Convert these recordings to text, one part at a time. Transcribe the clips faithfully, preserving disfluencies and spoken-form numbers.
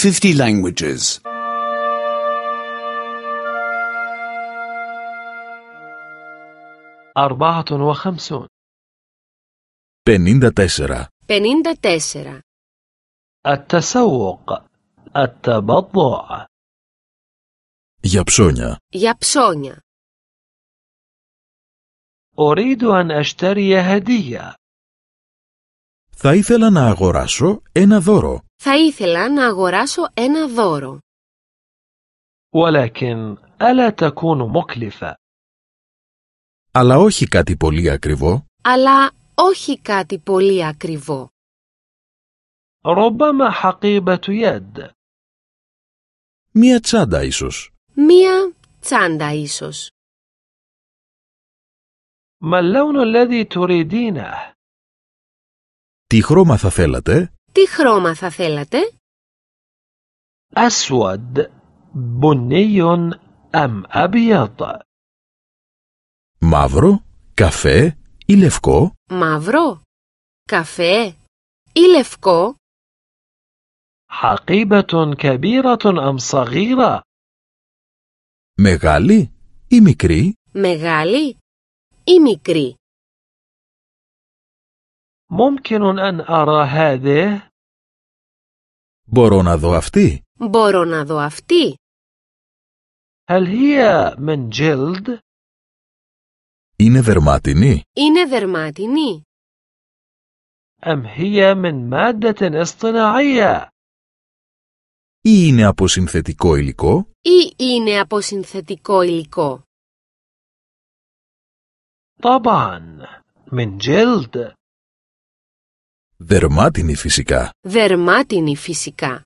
fifty languages. أربعة وخمسون. πενήντα τέσσερα. πενήντα τέσσερα. التسوق. التبضع. Για ψώνια. Για ψώνια. أريد أن أشتري هدية. Θα ήθελα να αγοράσω ένα δώρο. Θα ήθελα να αγοράσω ένα δώρο. ولكن ألا تكون مكلفة. Αλλά όχι κάτι πολύ ακριβό. Αλλά όχι κάτι πολύ ακριβό. ربما حقيبة يد. Μία τσάντα ίσως. Μία τσάντα ίσως. ما اللون الذي تريدينه؟ Τι χρώμα θα θέλατε? Τι χρώμα θα θέλατε? أسود. بني أم أبيض؟ Μαύρο, καφέ ή λευκό? Μαύρο, καφέ ή λευκό? حقيبة كبيرة أم صغيرة؟ Μεγάλη ή μικρή? Μεγάλη ή μικρή? ممكن أن أرى هذه؟ Μπορώ να δω αυτή? Μπορώ να δω αυτή? هل هي من جلد؟ Είναι δερμάτινη? Είναι δερμάτινη? أم هي من مادة اصطناعية؟ Ή είναι από συνθετικό υλικό? Ή είναι από συνθετικό υλικό? طبعا من جلد. Δερμάτινη φυσικά. Δερμάτινη φυσικά.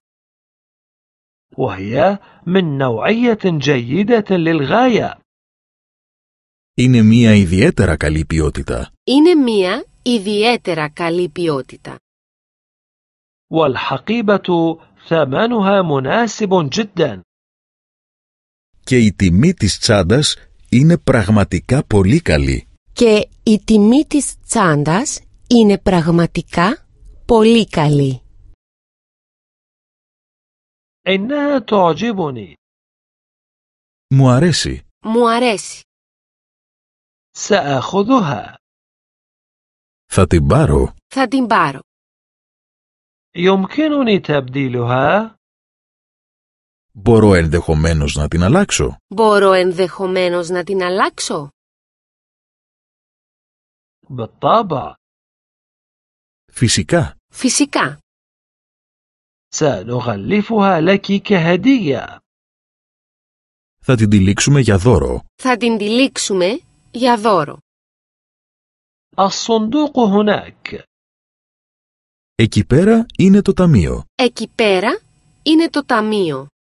وهي من نوعية جيدة للغاية. Είναι μία ιδιαίτερα καλή ποιότητα. Είναι μία ιδιαίτερα καλή ποιότητα. والحقيبة ثمنها مناسب جدا. Και η τιμή της τσάντας είναι πραγματικά πολύ καλή. Και η τιμή της τσάντας είναι πραγματικά πολύ καλή. إنها تعجبني. Μου αρέσει. Μου αρέσει. سأخذها. Θα την πάρω. Θα την πάρω. يمكنني تبديلها؟ Μπορώ ενδεχομένως να την αλλάξω. Μπορώ ενδεχομένως να την αλλάξω? بالطبع. Φυσικά. Φυσικά. سنغلفها لك كهدية. Θα την τυλίξουμε για δώρο. Θα την τυλίξουμε για δώρο. الصندوق هناك. Εκεί πέρα είναι το ταμείο. Εκεί πέρα είναι το ταμείο.